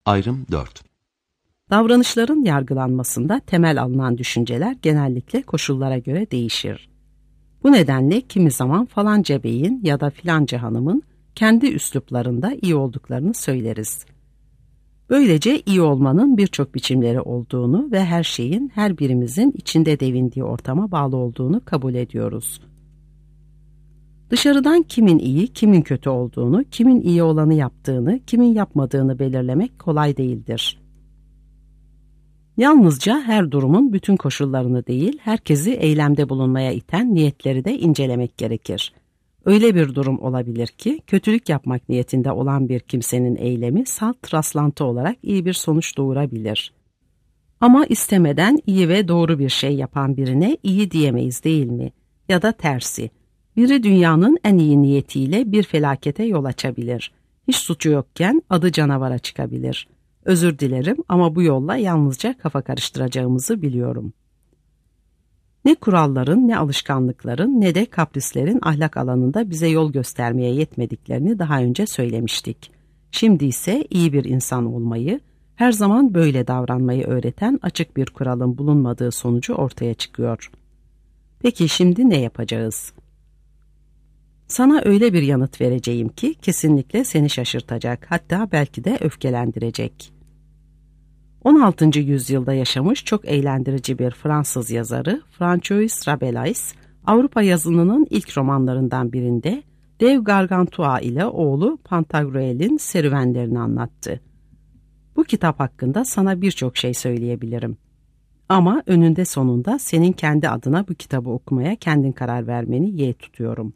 Ayrım 4. Davranışların yargılanmasında temel alınan düşünceler genellikle koşullara göre değişir. Bu nedenle kimi zaman falanca beyin ya da filanca hanımın kendi üsluplarında iyi olduklarını söyleriz. Böylece iyi olmanın birçok biçimleri olduğunu ve her şeyin her birimizin içinde devindiği ortama bağlı olduğunu kabul ediyoruz. Dışarıdan kimin iyi, kimin kötü olduğunu, kimin iyi olanı yaptığını, kimin yapmadığını belirlemek kolay değildir. Yalnızca her durumun bütün koşullarını değil, herkesi eylemde bulunmaya iten niyetleri de incelemek gerekir. Öyle bir durum olabilir ki, kötülük yapmak niyetinde olan bir kimsenin eylemi salt rastlantı olarak iyi bir sonuç doğurabilir. Ama istemeden iyi ve doğru bir şey yapan birine iyi diyemeyiz değil mi? Ya da tersi. Biri dünyanın en iyi niyetiyle bir felakete yol açabilir. Hiç suçu yokken adı canavara çıkabilir. Özür dilerim ama bu yolla yalnızca kafa karıştıracağımızı biliyorum. Ne kuralların, ne alışkanlıkların, ne de kaprislerin ahlak alanında bize yol göstermeye yetmediklerini daha önce söylemiştik. Şimdi ise iyi bir insan olmayı, her zaman böyle davranmayı öğreten açık bir kuralın bulunmadığı sonucu ortaya çıkıyor. Peki şimdi ne yapacağız? Sana öyle bir yanıt vereceğim ki kesinlikle seni şaşırtacak, hatta belki de öfkelendirecek. 16. yüzyılda yaşamış çok eğlendirici bir Fransız yazarı François Rabelais, Avrupa yazınının ilk romanlarından birinde dev Gargantua ile oğlu Pantagruel'in serüvenlerini anlattı. Bu kitap hakkında sana birçok şey söyleyebilirim. Ama önünde sonunda senin kendi adına bu kitabı okumaya kendin karar vermeni yeğ tutuyorum.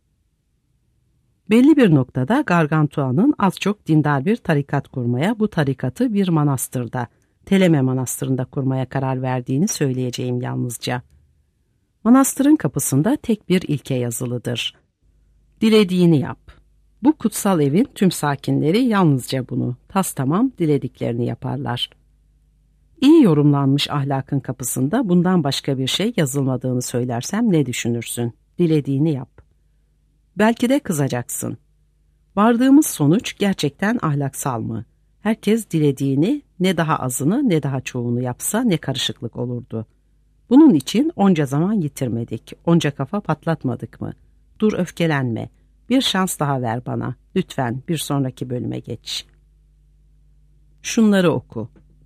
Belli bir noktada Gargantua'nın az çok dindar bir tarikat kurmaya, bu tarikatı bir manastırda, Teleme Manastırı'nda kurmaya karar verdiğini söyleyeceğim yalnızca. Manastırın kapısında tek bir ilke yazılıdır. Dilediğini yap. Bu kutsal evin tüm sakinleri yalnızca bunu, tastamam dilediklerini yaparlar. İyi yorumlanmış ahlakın kapısında bundan başka bir şey yazılmadığını söylersem ne düşünürsün? Dilediğini yap. Belki de kızacaksın. Vardığımız sonuç gerçekten ahlaksal mı? Herkes dilediğini, ne daha azını ne daha çoğunu yapsa ne karışıklık olurdu. Bunun için onca zaman yitirmedik, onca kafa patlatmadık mı? Dur öfkelenme, bir şans daha ver bana. Lütfen bir sonraki bölüme geç. Şunları oku.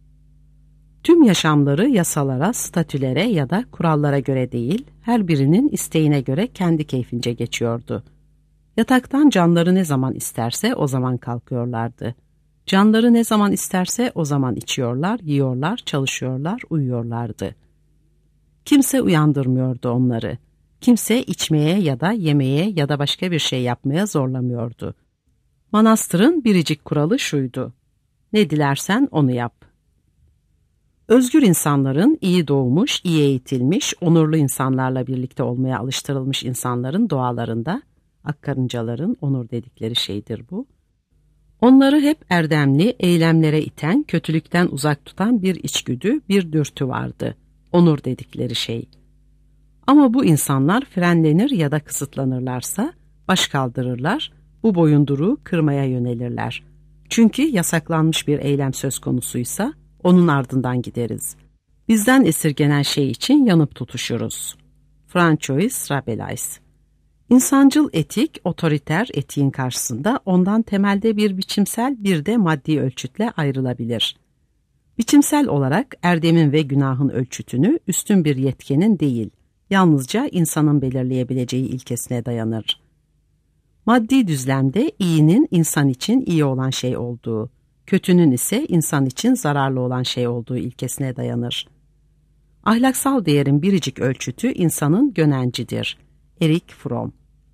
Tüm yaşamları yasalara, statülere ya da kurallara göre değil, her birinin isteğine göre kendi keyfince geçiyordu. Yataktan canları ne zaman isterse o zaman kalkıyorlardı. Canları ne zaman isterse o zaman içiyorlar, yiyorlar, çalışıyorlar, uyuyorlardı. Kimse uyandırmıyordu onları. Kimse içmeye ya da yemeye ya da başka bir şey yapmaya zorlamıyordu. Manastırın biricik kuralı şuydu: ne dilersen onu yap. Özgür insanların, iyi doğmuş, iyi eğitilmiş, onurlu insanlarla birlikte olmaya alıştırılmış insanların doğalarında, akkarıncaların onur dedikleri şeydir bu, onları hep erdemli, eylemlere iten, kötülükten uzak tutan bir içgüdü, bir dürtü vardı. Onur dedikleri şey. Ama bu insanlar frenlenir ya da kısıtlanırlarsa baş kaldırırlar, bu boyunduruğu kırmaya yönelirler. Çünkü yasaklanmış bir eylem söz konusuysa onun ardından gideriz. Bizden esirgenen şey için yanıp tutuşuruz. François Rabelais. İnsancıl etik, otoriter etiğin karşısında ondan temelde bir biçimsel bir de maddi ölçütle ayrılabilir. Biçimsel olarak erdemin ve günahın ölçütünü üstün bir yetkenin değil, yalnızca insanın belirleyebileceği ilkesine dayanır. Maddi düzlemde iyinin insan için iyi olan şey olduğu, kötünün ise insan için zararlı olan şey olduğu ilkesine dayanır. Ahlaksal değerin biricik ölçütü insanın gönencidir. Erik Fromm.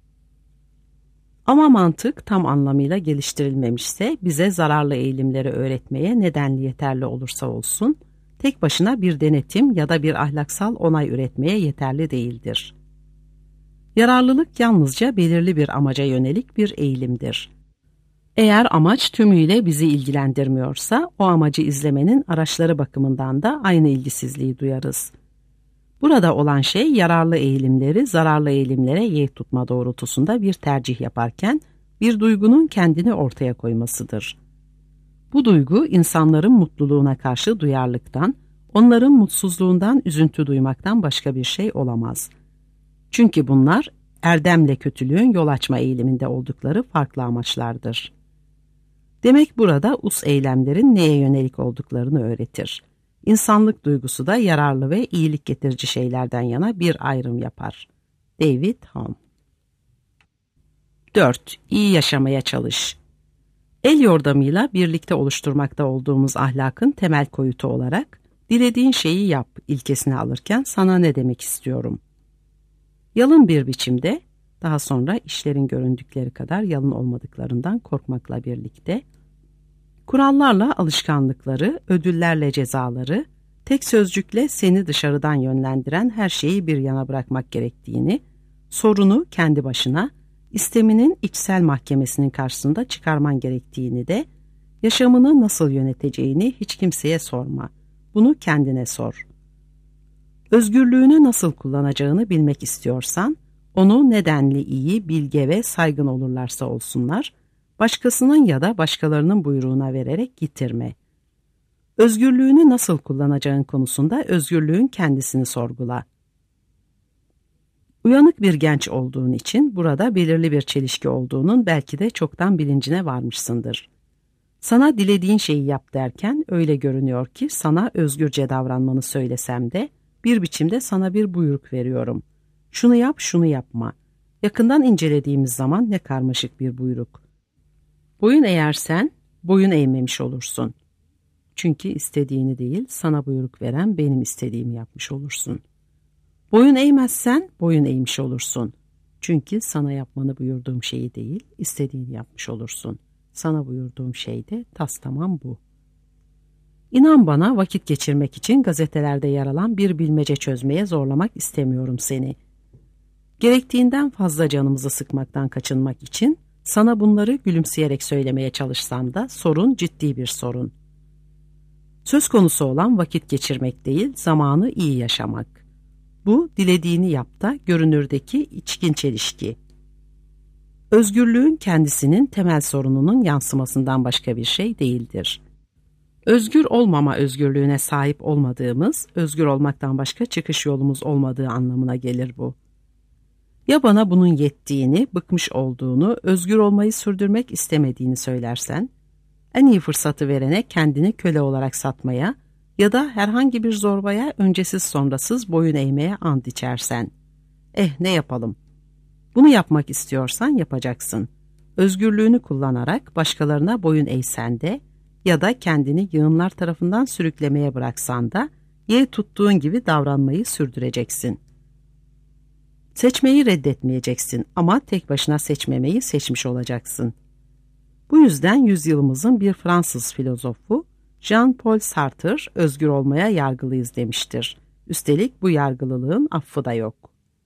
Ama mantık tam anlamıyla geliştirilmemişse bize zararlı eğilimleri öğretmeye nedenli yeterli olursa olsun, tek başına bir denetim ya da bir ahlaksal onay üretmeye yeterli değildir. Yararlılık yalnızca belirli bir amaca yönelik bir eğilimdir. Eğer amaç tümüyle bizi ilgilendirmiyorsa, o amacı izlemenin araçları bakımından da aynı ilgisizliği duyarız. Burada olan şey yararlı eğilimleri zararlı eğilimlere yeğ tutma doğrultusunda bir tercih yaparken bir duygunun kendini ortaya koymasıdır. Bu duygu insanların mutluluğuna karşı duyarlılıktan, onların mutsuzluğundan üzüntü duymaktan başka bir şey olamaz. Çünkü bunlar erdemle kötülüğün yol açma eğiliminde oldukları farklı amaçlardır. Demek burada us eylemlerin neye yönelik olduklarını öğretir. İnsanlık duygusu da yararlı ve iyilik getirici şeylerden yana bir ayrım yapar. David Hume. 4. İyi yaşamaya çalış. El yordamıyla birlikte oluşturmakta olduğumuz ahlakın temel koyutu olarak dilediğin şeyi yap ilkesini alırken sana ne demek istiyorum? Yalın bir biçimde, daha sonra işlerin göründükleri kadar yalın olmadıklarından korkmakla birlikte, kurallarla alışkanlıkları, ödüllerle cezaları, tek sözcükle seni dışarıdan yönlendiren her şeyi bir yana bırakmak gerektiğini, sorunu kendi başına, isteminin içsel mahkemesinin karşısında çıkarman gerektiğini de, yaşamını nasıl yöneteceğini hiç kimseye sorma. Bunu kendine sor. Özgürlüğünü nasıl kullanacağını bilmek istiyorsan, onu nedenli iyi, bilge ve saygın olurlarsa olsunlar, başkasının ya da başkalarının buyruğuna vererek yitirme. Özgürlüğünü nasıl kullanacağın konusunda özgürlüğün kendisini sorgula. Uyanık bir genç olduğun için burada belirli bir çelişki olduğunun belki de çoktan bilincine varmışsındır. Sana dilediğin şeyi yap derken öyle görünüyor ki sana özgürce davranmanı söylesem de bir biçimde sana bir buyruk veriyorum. Şunu yap, şunu yapma. Yakından incelediğimiz zaman ne karmaşık bir buyruk. Boyun eğersen boyun eğmemiş olursun. Çünkü istediğini değil, sana buyruk veren benim istediğimi yapmış olursun. Boyun eğmezsen boyun eğmiş olursun. Çünkü sana yapmanı buyurduğum şeyi değil, istediğini yapmış olursun. Sana buyurduğum şey de tastamam bu. İnan bana, vakit geçirmek için gazetelerde yer alan bir bilmece çözmeye zorlamak istemiyorum seni. Gerektiğinden fazla canımızı sıkmaktan kaçınmak için sana bunları gülümseyerek söylemeye çalışsam da sorun ciddi bir sorun. Söz konusu olan vakit geçirmek değil, zamanı iyi yaşamak. Bu dilediğini yap da görünürdeki içkin çelişki. Özgürlüğün kendisinin temel sorununun yansımasından başka bir şey değildir. Özgür olmama özgürlüğüne sahip olmadığımız, özgür olmaktan başka çıkış yolumuz olmadığı anlamına gelir bu. Ya bana bunun yettiğini, bıkmış olduğunu, özgür olmayı sürdürmek istemediğini söylersen, en iyi fırsatı verene kendini köle olarak satmaya ya da herhangi bir zorbaya öncesiz sonrasız boyun eğmeye ant içersen. Ne yapalım? Bunu yapmak istiyorsan yapacaksın. Özgürlüğünü kullanarak başkalarına boyun eğsen de ya da kendini yığınlar tarafından sürüklemeye bıraksan da tuttuğun gibi davranmayı sürdüreceksin. Seçmeyi reddetmeyeceksin ama tek başına seçmemeyi seçmiş olacaksın. Bu yüzden yüzyılımızın bir Fransız filozofu Jean-Paul Sartre özgür olmaya yargılıyız demiştir. Üstelik bu yargılılığın affı da yok.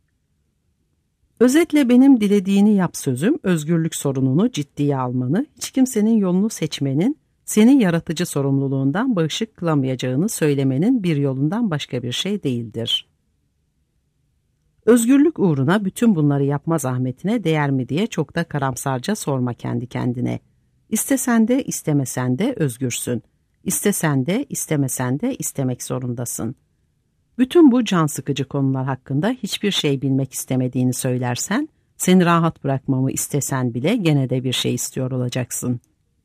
Özetle benim dilediğini yap sözüm özgürlük sorununu ciddiye almanı, hiç kimsenin yolunu seçmenin, seni yaratıcı sorumluluğundan bağışık kılamayacağını söylemenin bir yolundan başka bir şey değildir. Özgürlük uğruna bütün bunları yapma zahmetine değer mi diye çok da karamsarca sorma kendi kendine. İstesen de istemesen de özgürsün. İstesen de istemesen de istemek zorundasın. Bütün bu can sıkıcı konular hakkında hiçbir şey bilmek istemediğini söylersen, seni rahat bırakmamı istesen bile gene de bir şey istiyor olacaksın.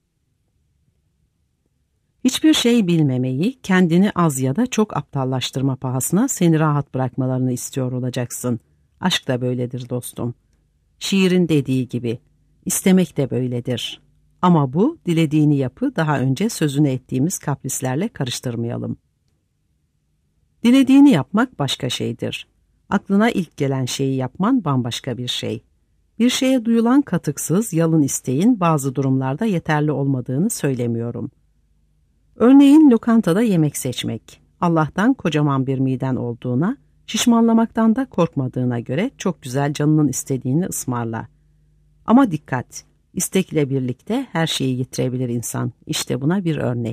Hiçbir şey bilmemeyi, kendini az ya da çok aptallaştırma pahasına seni rahat bırakmalarını istiyor olacaksın. Aşk da böyledir dostum. Şiirin dediği gibi, istemek de böyledir. Ama bu, dilediğini yapı daha önce sözünü ettiğimiz kaprislerle karıştırmayalım. Dilediğini yapmak başka şeydir. Aklına ilk gelen şeyi yapman bambaşka bir şey. Bir şeye duyulan katıksız, yalın isteğin bazı durumlarda yeterli olmadığını söylemiyorum. Örneğin lokantada yemek seçmek. Allah'tan kocaman bir miden olduğuna, şişmanlamaktan da korkmadığına göre çok güzel canının istediğini ısmarla. Ama dikkat, istekle birlikte her şeyi yitirebilir insan. İşte buna bir örnek.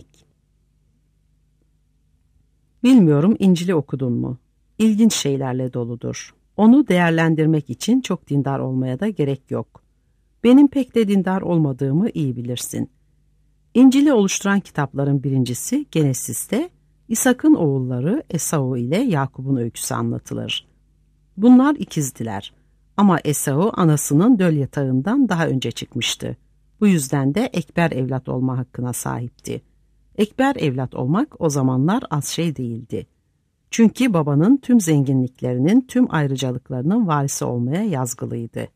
Bilmiyorum İncil'i okudun mu? İlginç şeylerle doludur. Onu değerlendirmek için çok dindar olmaya da gerek yok. Benim pek de dindar olmadığımı iyi bilirsin. İncil'i oluşturan kitapların birincisi Genesis'te İshak'ın oğulları Esau ile Yakup'un öyküsü anlatılır. Bunlar ikizdiler ama Esau anasının döl yatağından daha önce çıkmıştı. Bu yüzden de ekber evlat olma hakkına sahipti. Ekber evlat olmak o zamanlar az şey değildi. Çünkü babanın tüm zenginliklerinin, tüm ayrıcalıklarının varisi olmaya yazgılıydı.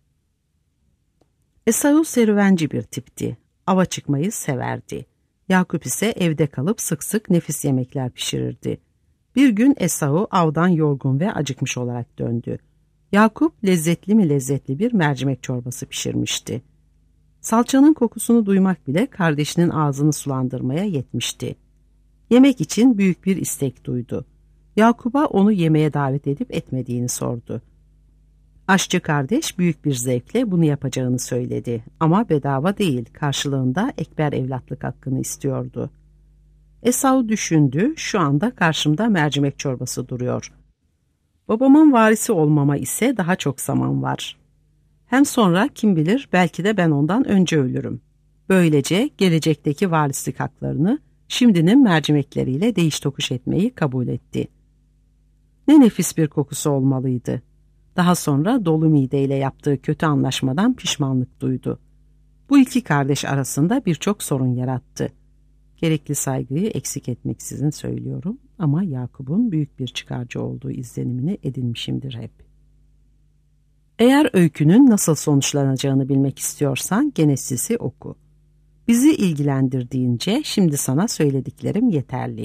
Esau serüvenci bir tipti. Ava çıkmayı severdi. Yakup ise evde kalıp sık sık nefis yemekler pişirirdi. Bir gün Esau avdan yorgun ve acıkmış olarak döndü. Yakup lezzetli mi lezzetli bir mercimek çorbası pişirmişti. Salçanın kokusunu duymak bile kardeşinin ağzını sulandırmaya yetmişti. Yemek için büyük bir istek duydu. Yakup'a onu yemeğe davet edip etmediğini sordu. Aşçı kardeş büyük bir zevkle bunu yapacağını söyledi ama bedava değil, karşılığında ekber evlatlık hakkını istiyordu. Esau düşündü, şu anda karşımda mercimek çorbası duruyor. Babamın varisi olmama ise daha çok zaman var. Hem sonra kim bilir belki de ben ondan önce ölürüm. Böylece gelecekteki varislik haklarını şimdinin mercimekleriyle değiş tokuş etmeyi kabul etti. Ne nefis bir kokusu olmalıydı. Daha sonra dolu mideyle yaptığı kötü anlaşmadan pişmanlık duydu. Bu iki kardeş arasında birçok sorun yarattı. Gerekli saygıyı eksik etmeksizin söylüyorum ama Yakup'un büyük bir çıkarcı olduğu izlenimini edinmişimdir hep. Eğer öykünün nasıl sonuçlanacağını bilmek istiyorsan Genesis'i oku. Bizi ilgilendirdiğince şimdi sana söylediklerim yeterli.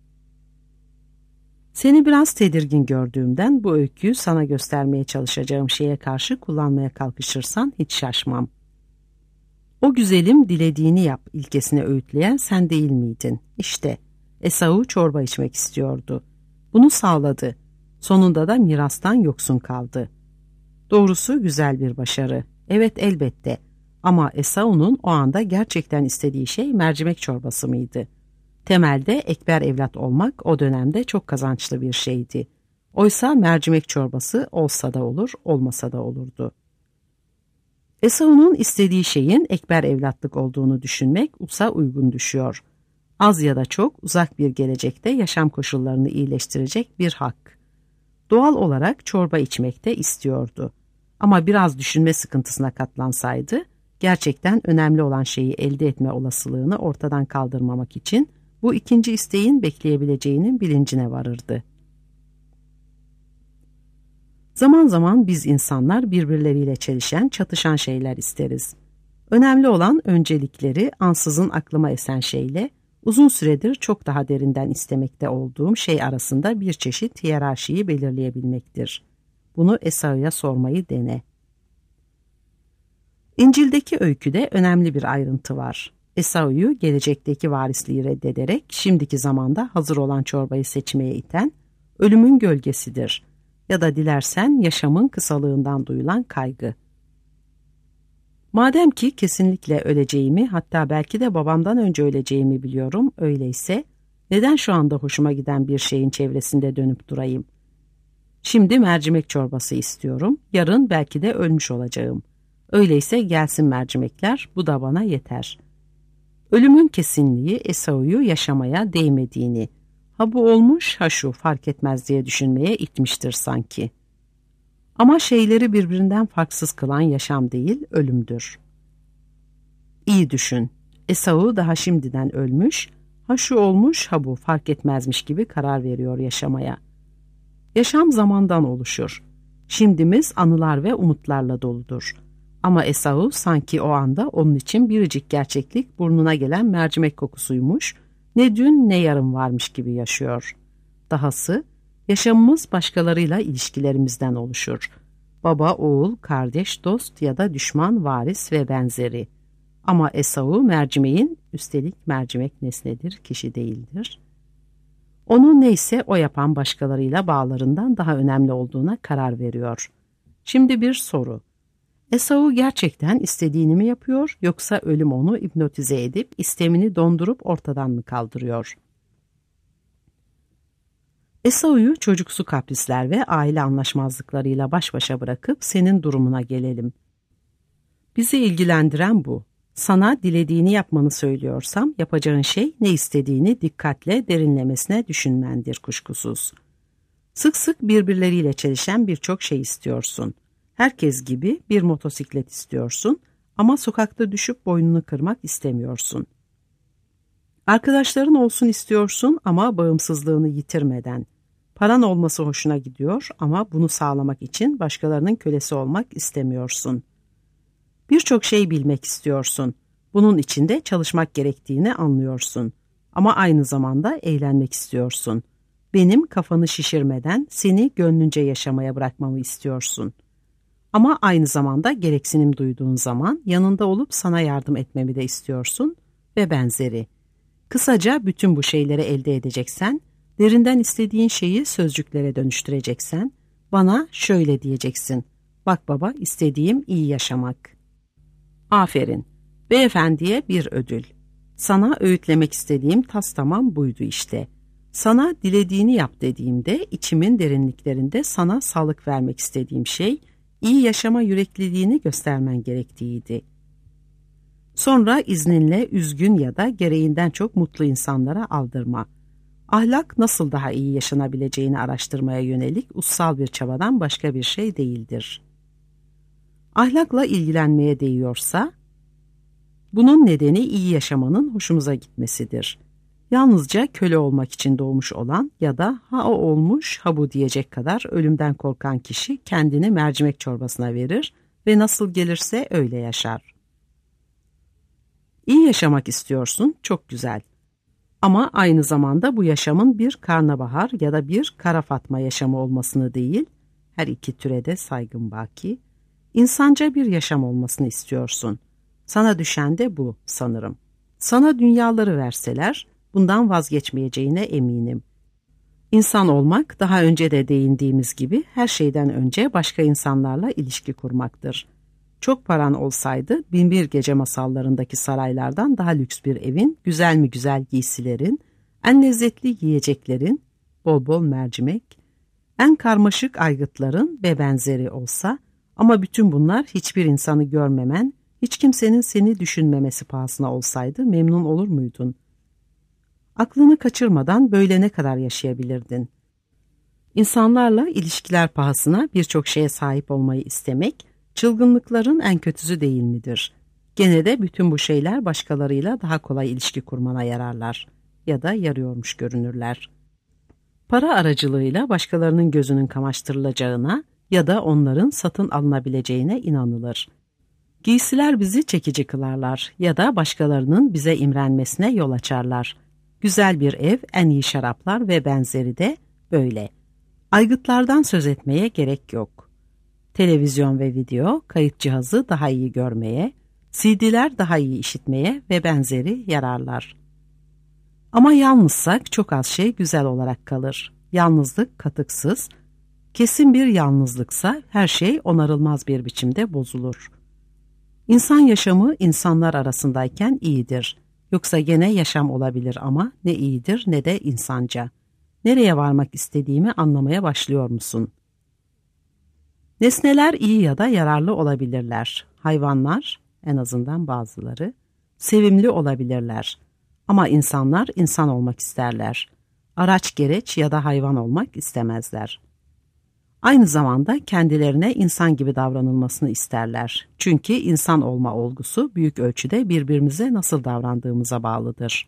Seni biraz tedirgin gördüğümden bu öyküyü sana göstermeye çalışacağım şeye karşı kullanmaya kalkışırsan hiç şaşmam. O güzelim dilediğini yap ilkesine öğütleyen sen değil miydin? İşte Esau çorba içmek istiyordu. Bunu sağladı. Sonunda da mirastan yoksun kaldı. Doğrusu güzel bir başarı. Evet elbette. Ama Esau'nun o anda gerçekten istediği şey mercimek çorbası mıydı? Temelde ekber evlat olmak o dönemde çok kazançlı bir şeydi. Oysa mercimek çorbası olsa da olur, olmasa da olurdu. Esau'nun istediği şeyin ekber evlatlık olduğunu düşünmek Us'a uygun düşüyor. Az ya da çok uzak bir gelecekte yaşam koşullarını iyileştirecek bir hak. Doğal olarak çorba içmek de istiyordu. Ama biraz düşünme sıkıntısına katlansaydı, gerçekten önemli olan şeyi elde etme olasılığını ortadan kaldırmamak için bu ikinci isteğin bekleyebileceğinin bilincine varırdı. Zaman zaman biz insanlar birbirleriyle çelişen, çatışan şeyler isteriz. Önemli olan öncelikleri ansızın aklıma esen şeyle uzun süredir çok daha derinden istemekte olduğum şey arasında bir çeşit hiyerarşiyi belirleyebilmektir. Bunu Esau'ya sormayı dene. İncil'deki öyküde önemli bir ayrıntı var. Esau'yu gelecekteki varisliği reddederek şimdiki zamanda hazır olan çorbayı seçmeye iten ölümün gölgesidir ya da dilersen yaşamın kısalığından duyulan kaygı. Madem ki kesinlikle öleceğimi, hatta belki de babamdan önce öleceğimi biliyorum, öyleyse neden şu anda hoşuma giden bir şeyin çevresinde dönüp durayım? Şimdi mercimek çorbası istiyorum, yarın belki de ölmüş olacağım. Öyleyse gelsin mercimekler, bu da bana yeter. Ölümün kesinliği Esau'yu yaşamaya değmediğini, ha bu olmuş ha şu fark etmez diye düşünmeye itmiştir sanki. Ama şeyleri birbirinden farksız kılan yaşam değil, ölümdür. İyi düşün, Esau daha şimdiden ölmüş, ha şu olmuş ha bu fark etmezmiş gibi karar veriyor yaşamaya. Yaşam zamandan oluşur. Şimdimiz anılar ve umutlarla doludur. Ama Esau sanki o anda onun için biricik gerçeklik burnuna gelen mercimek kokusuymuş, ne dün ne yarın varmış gibi yaşıyor. Dahası yaşamımız başkalarıyla ilişkilerimizden oluşur. Baba, oğul, kardeş, dost ya da düşman, varis ve benzeri. Ama Esau mercimeğin, üstelik mercimek nesnedir, kişi değildir. Onu neyse o yapan başkalarıyla bağlarından daha önemli olduğuna karar veriyor. Şimdi bir soru. Esau gerçekten istediğini mi yapıyor yoksa ölüm onu hipnotize edip istemini dondurup ortadan mı kaldırıyor? Esau'yu çocuksu kaprisler ve aile anlaşmazlıklarıyla baş başa bırakıp senin durumuna gelelim. Bizi ilgilendiren bu. Sana dilediğini yapmanı söylüyorsam yapacağın şey ne istediğini dikkatle derinlemesine düşünmendir kuşkusuz. Sık sık birbirleriyle çelişen birçok şey istiyorsun. Herkes gibi bir motosiklet istiyorsun ama sokakta düşüp boynunu kırmak istemiyorsun. Arkadaşların olsun istiyorsun ama bağımsızlığını yitirmeden. Paran olması hoşuna gidiyor ama bunu sağlamak için başkalarının kölesi olmak istemiyorsun. Birçok şey bilmek istiyorsun. Bunun için de çalışmak gerektiğini anlıyorsun. Ama aynı zamanda eğlenmek istiyorsun. Benim kafanı şişirmeden seni gönlünce yaşamaya bırakmamı istiyorsun. Ama aynı zamanda gereksinim duyduğun zaman yanında olup sana yardım etmemi de istiyorsun ve benzeri. Kısaca bütün bu şeyleri elde edeceksen, derinden istediğin şeyi sözcüklere dönüştüreceksen, bana şöyle diyeceksin. Bak baba, istediğim iyi yaşamak. Aferin. Beyefendiye bir ödül. Sana öğütlemek istediğim tastamam buydu işte. Sana dilediğini yap dediğimde içimin derinliklerinde sana sağlık vermek istediğim şey, iyi yaşama yürekliliğini göstermen gerektiğiydi. Sonra izninle üzgün ya da gereğinden çok mutlu insanlara aldırma. Ahlak nasıl daha iyi yaşanabileceğini araştırmaya yönelik ussal bir çabadan başka bir şey değildir. Ahlakla ilgilenmeye değiyorsa, bunun nedeni iyi yaşamanın hoşumuza gitmesidir. Yalnızca köle olmak için doğmuş olan ya da ha o olmuş ha bu diyecek kadar ölümden korkan kişi kendini mercimek çorbasına verir ve nasıl gelirse öyle yaşar. İyi yaşamak istiyorsun, çok güzel. Ama aynı zamanda bu yaşamın bir karnabahar ya da bir kara fatma yaşamı olmasını değil, her iki türe de saygın baki, insanca bir yaşam olmasını istiyorsun. Sana düşen de bu sanırım. Sana dünyaları verseler, bundan vazgeçmeyeceğine eminim. İnsan olmak, daha önce de değindiğimiz gibi her şeyden önce başka insanlarla ilişki kurmaktır. Çok paran olsaydı Binbir Gece masallarındaki saraylardan daha lüks bir evin, güzel mi güzel giysilerin, en lezzetli yiyeceklerin, bol bol mercimek, en karmaşık aygıtların ve benzeri olsa, ama bütün bunlar hiçbir insanı görmemen, hiç kimsenin seni düşünmemesi pahasına olsaydı memnun olur muydun? Aklını kaçırmadan böyle ne kadar yaşayabilirdin? İnsanlarla ilişkiler pahasına birçok şeye sahip olmayı istemek, çılgınlıkların en kötüsü değil midir? Gene de bütün bu şeyler başkalarıyla daha kolay ilişki kurmana yararlar ya da yarıyormuş görünürler. Para aracılığıyla başkalarının gözünün kamaştırılacağına ya da onların satın alınabileceğine inanılır. Giysiler bizi çekici kılarlar ya da başkalarının bize imrenmesine yol açarlar. Güzel bir ev, en iyi şaraplar ve benzeri de böyle. Aygıtlardan söz etmeye gerek yok. Televizyon ve video, kayıt cihazı daha iyi görmeye, CD'ler daha iyi işitmeye ve benzeri yararlar. Ama yalnızsak çok az şey güzel olarak kalır. Yalnızlık katıksız, kesin bir yalnızlıksa her şey onarılmaz bir biçimde bozulur. İnsan yaşamı insanlar arasındayken iyidir. Yoksa gene yaşam olabilir ama ne iyidir ne de insanca. Nereye varmak istediğimi anlamaya başlıyor musun? Nesneler iyi ya da yararlı olabilirler. Hayvanlar, en azından bazıları, sevimli olabilirler. Ama insanlar insan olmak isterler. Araç gereç ya da hayvan olmak istemezler. Aynı zamanda kendilerine insan gibi davranılmasını isterler. Çünkü insan olma olgusu büyük ölçüde birbirimize nasıl davrandığımıza bağlıdır.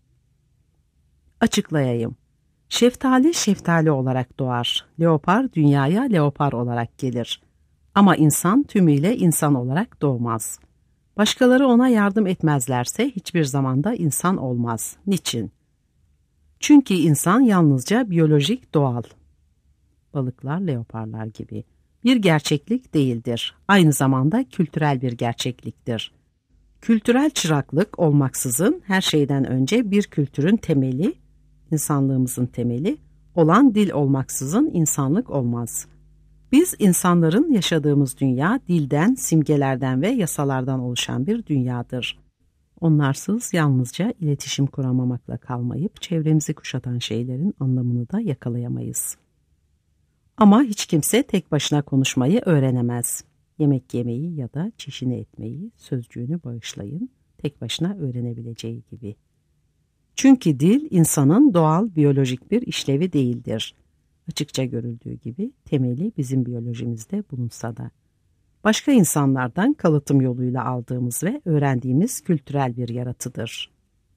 Açıklayayım. Şeftali şeftali olarak doğar. Leopar dünyaya leopar olarak gelir. Ama insan tümüyle insan olarak doğmaz. Başkaları ona yardım etmezlerse hiçbir zamanda insan olmaz. Niçin? Çünkü insan yalnızca biyolojik, doğal. Balıklar, leoparlar gibi. Bir gerçeklik değildir. Aynı zamanda kültürel bir gerçekliktir. Kültürel çıraklık olmaksızın her şeyden önce bir kültürün temeli, insanlığımızın temeli olan dil olmaksızın insanlık olmaz. Biz insanların yaşadığımız dünya dilden, simgelerden ve yasalardan oluşan bir dünyadır. Onlarsız yalnızca iletişim kuramamakla kalmayıp çevremizi kuşatan şeylerin anlamını da yakalayamayız. Ama hiç kimse tek başına konuşmayı öğrenemez. Yemek yemeyi ya da çişini etmeyi, sözcüğünü bağışlayın, tek başına öğrenebileceği gibi. Çünkü dil insanın doğal biyolojik bir işlevi değildir. Açıkça görüldüğü gibi temeli bizim biyolojimizde bulunsa da. Başka insanlardan kalıtım yoluyla aldığımız ve öğrendiğimiz kültürel bir yaratıdır.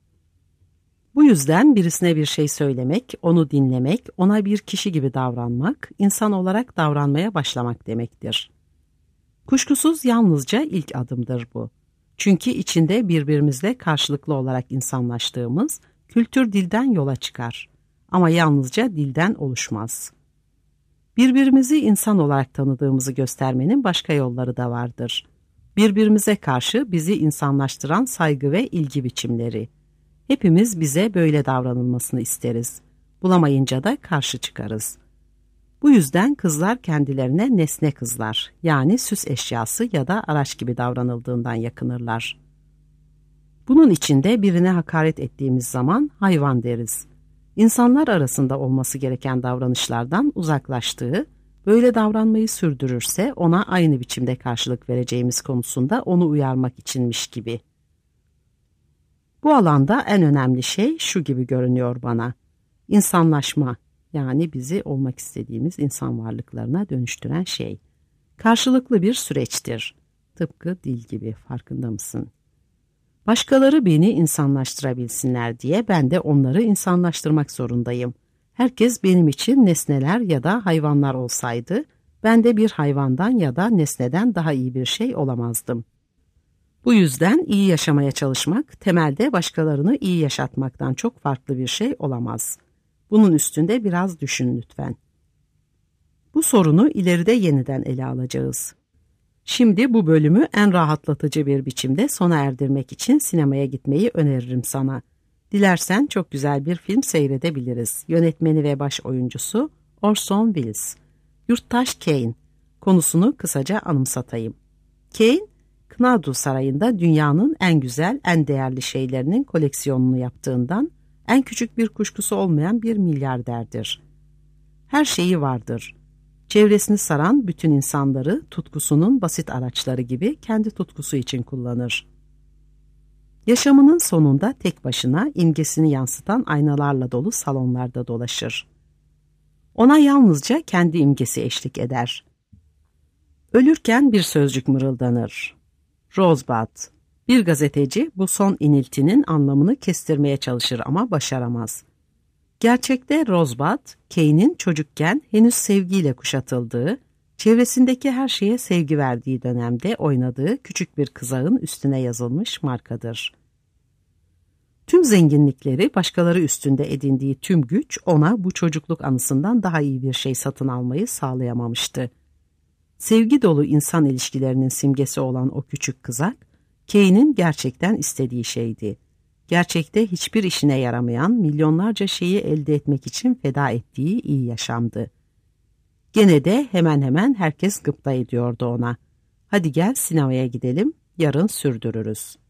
Bu yüzden birisine bir şey söylemek, onu dinlemek, ona bir kişi gibi davranmak, insan olarak davranmaya başlamak demektir. Kuşkusuz yalnızca ilk adımdır bu. Çünkü içinde birbirimizle karşılıklı olarak insanlaştığımız kültür dilden yola çıkar. Ama yalnızca dilden oluşmaz. Birbirimizi insan olarak tanıdığımızı göstermenin başka yolları da vardır. Birbirimize karşı bizi insanlaştıran saygı ve ilgi biçimleri. Hepimiz bize böyle davranılmasını isteriz. Bulamayınca da karşı çıkarız. Bu yüzden kızlar kendilerine nesne kızlar, yani süs eşyası ya da araç gibi davranıldığından yakınırlar. Bunun içinde birine hakaret ettiğimiz zaman hayvan deriz. İnsanlar arasında olması gereken davranışlardan uzaklaştığı, böyle davranmayı sürdürürse ona aynı biçimde karşılık vereceğimiz konusunda onu uyarmak içinmiş gibi. Bu alanda en önemli şey şu gibi görünüyor bana. İnsanlaşma, yani bizi olmak istediğimiz insan varlıklarına dönüştüren şey. Karşılıklı bir süreçtir. Tıpkı dil gibi, farkında mısın? Başkaları beni insanlaştırabilsinler diye ben de onları insanlaştırmak zorundayım. Herkes benim için nesneler ya da hayvanlar olsaydı, ben de bir hayvandan ya da nesneden daha iyi bir şey olamazdım. Bu yüzden iyi yaşamaya çalışmak, temelde başkalarını iyi yaşatmaktan çok farklı bir şey olamaz. Bunun üstünde biraz düşün lütfen. Bu sorunu ileride yeniden ele alacağız. Şimdi bu bölümü en rahatlatıcı bir biçimde sona erdirmek için sinemaya gitmeyi öneririm sana. Dilersen çok güzel bir film seyredebiliriz. Yönetmeni ve baş oyuncusu Orson Welles. Yurttaş Kane. Konusunu kısaca anımsatayım. Kane, Knadu Sarayı'nda dünyanın en güzel, en değerli şeylerinin koleksiyonunu yaptığından en küçük bir kuşkusu olmayan bir milyarderdir. Her şeyi vardır. Çevresini saran bütün insanları tutkusunun basit araçları gibi kendi tutkusu için kullanır. Yaşamının sonunda tek başına imgesini yansıtan aynalarla dolu salonlarda dolaşır. Ona yalnızca kendi imgesi eşlik eder. Ölürken bir sözcük mırıldanır. Rosebud. Bir gazeteci bu son iniltinin anlamını kestirmeye çalışır ama başaramaz. Gerçekte Rosebud, Kane'in çocukken henüz sevgiyle kuşatıldığı, çevresindeki her şeye sevgi verdiği dönemde oynadığı küçük bir kızağın üstüne yazılmış markadır. Tüm zenginlikleri başkaları üstünde edindiği tüm güç ona bu çocukluk anısından daha iyi bir şey satın almayı sağlayamamıştı. Sevgi dolu insan ilişkilerinin simgesi olan o küçük kızak, Kane'in gerçekten istediği şeydi. Gerçekte hiçbir işine yaramayan milyonlarca şeyi elde etmek için feda ettiği iyi yaşamdı. Gene de hemen hemen herkes gıpta ediyordu ona. Hadi gel sinemaya gidelim, yarın sürdürürüz.